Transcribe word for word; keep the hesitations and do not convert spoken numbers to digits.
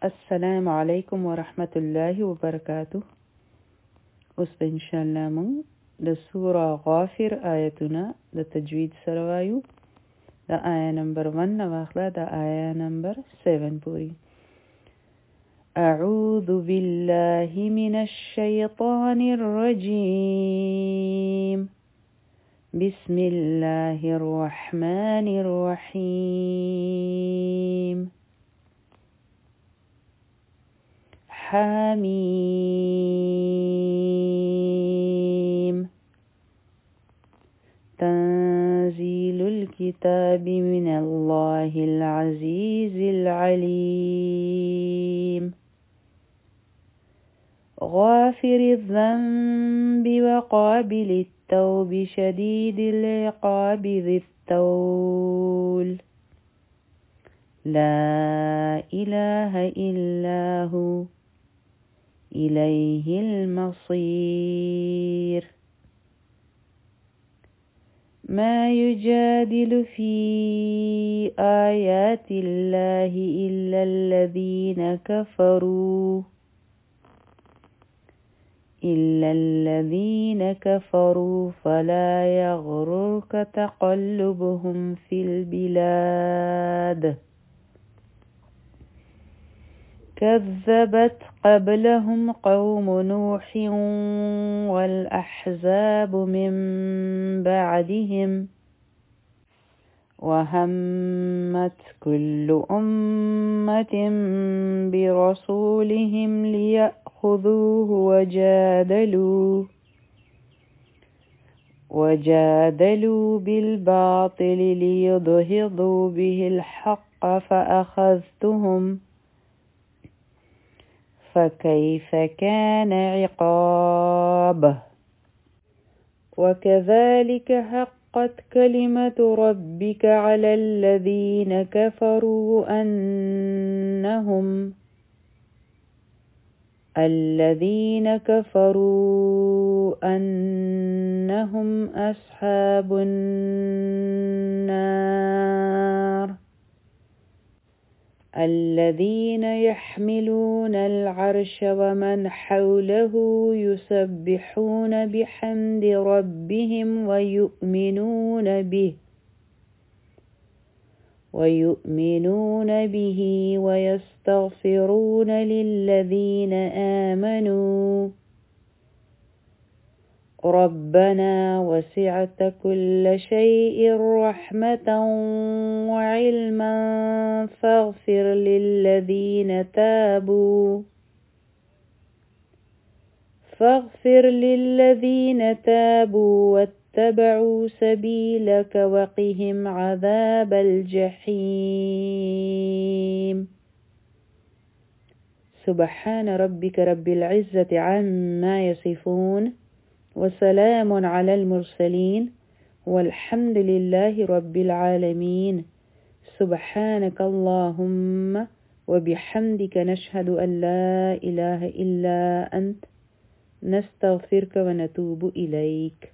السلام عليكم ورحمة الله وبركاته. أصبح إن شاء الله من لسورة غافر آياتنا لتجويد سروايو دا آية نمبر ون واخلا دا آية نمبر سيفن بوري. أعوذ بالله من الشيطان الرجيم. بسم الله الرحمن الرحيم. حميم. تنزيل الكتاب من الله العزيز العليم. غافر الذنب وقابل التوب شديد العقاب ذي الطول. لا إله إلا هو إليه المصير. ما يجادل في آيات الله إلا الذين كفروا إلا الذين كفروا فلا يغررك تقلبهم في البلاد. كذبت قبلهم قوم نوح والأحزاب من بعدهم وهمت كل أمة برسولهم ليأخذوه وجادلوا وجادلوا بالباطل ليدحضوا به الحق فأخذتهم فكيف كان عقاب. وكذلك حقت كلمة ربك على الذين كفروا أنهم الذين كفروا أنهم أصحاب النار الذين يحملون العرش ومن حوله يسبحون بحمد ربهم ويؤمنون به ويؤمنون به ويستغفرون للذين آمنوا ربنا وسعت كل شيء رحمة وعلما فاغفر للذين تابوا فاغفر للذين تابوا واتبعوا سبيلك وقهم عذاب الجحيم. سبحان ربك رب العزة عما يصفون وسلام على المرسلين والحمد لله رب العالمين. سبحانك اللهم وبحمدك نشهد أن لا إله إلا أنت نستغفرك ونتوب إليك.